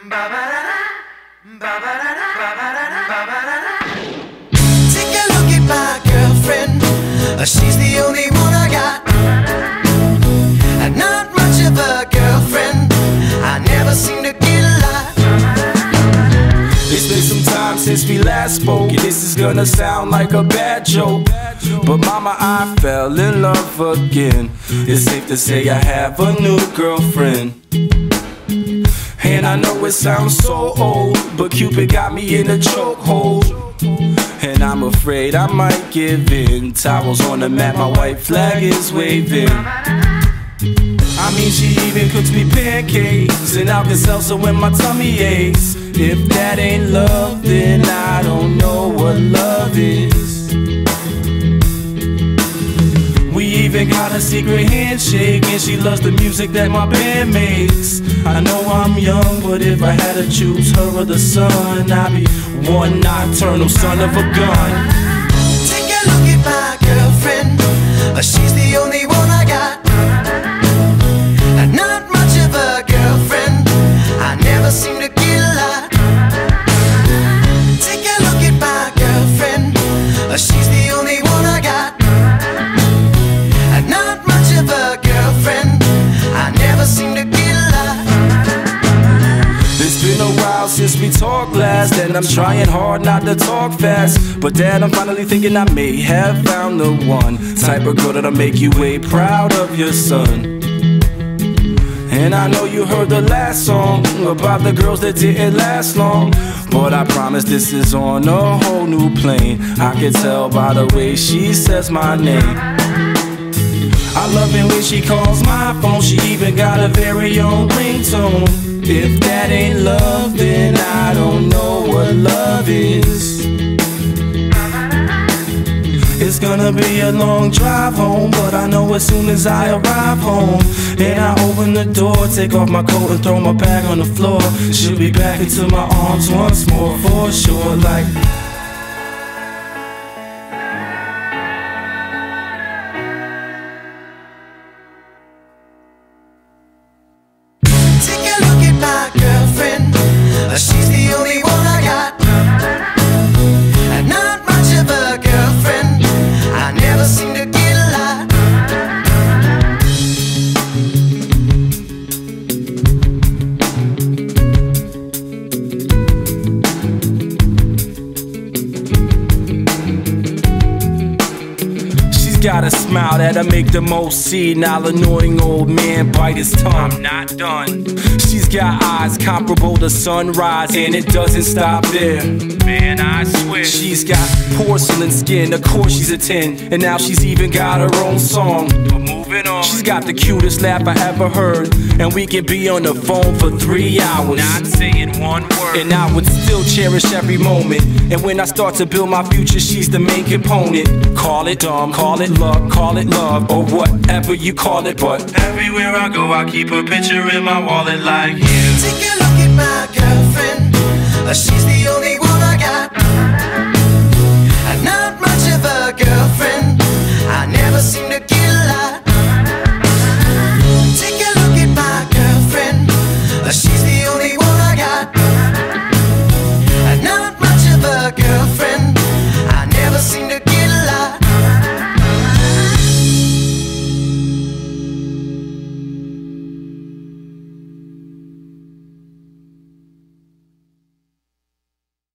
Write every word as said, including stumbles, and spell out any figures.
Take a look at my girlfriend. She's the only one I got. Not much of a girlfriend. I never seem to get a lot. It's been some time since we last spoke, and this is gonna sound like a bad joke, but mama, I fell in love again. It's safe to say I have a new girlfriend. And I know it sounds so old, but Cupid got me in a chokehold. And I'm afraid I might give in. Towels on the mat, my white flag is waving. I mean, she even cooks me pancakes and Alka-Seltzer when my tummy aches. If that ain't love, then I don't know what love is. We even got a secret handshake, and she loves the music that my band makes. I know I'm young, but if I had to choose her or the sun, I'd be one nocturnal son of a gun. Take a look at my girlfriend. She's the only one I got. Not much of a girlfriend. I never seem to get a lot. Take a look at my girlfriend. She's the only one I got. Not much of a girlfriend. I never seem to get a lot. It's been a while since we talked last, and I'm trying hard not to talk fast. But Dad, I'm finally thinking I may have found the one type of girl that'll make you way proud of your son. And I know you heard the last song about the girls that didn't last long, but I promise this is on a whole new plane. I can tell by the way she says my name. I love it when she calls my phone. She even got a very own ringtone. If that ain't love, then I don't know what love is. It's gonna be a long drive home, but I know as soon as I arrive home and I open the door, take off my coat and throw my bag on the floor, she'll be back into my arms once more for sure. Like take a look at my girlfriend. She's the only one I got. Not much of a girlfriend. I never seem to get a lot. she's got a smile that'll make the most senile, annoying old man bite his tongue. I'm not done. She's got eyes comparable to sunrise, and it doesn't stop there. Man, I swear. She's got porcelain skin, of course she's a ten, and now she's even got her own song. But moving on. She's got the cutest laugh I ever heard, and we can be on the phone for three hours. Not saying one word. And I would still cherish every moment. And when I start to build my future, she's the main component. Call it dumb, call it luck, call it love, or whatever you call it, but everywhere I go, I keep a picture in my wallet like you. Take a look at my girlfriend. She's the only one I got. Not much of a girlfriend. I never seem to get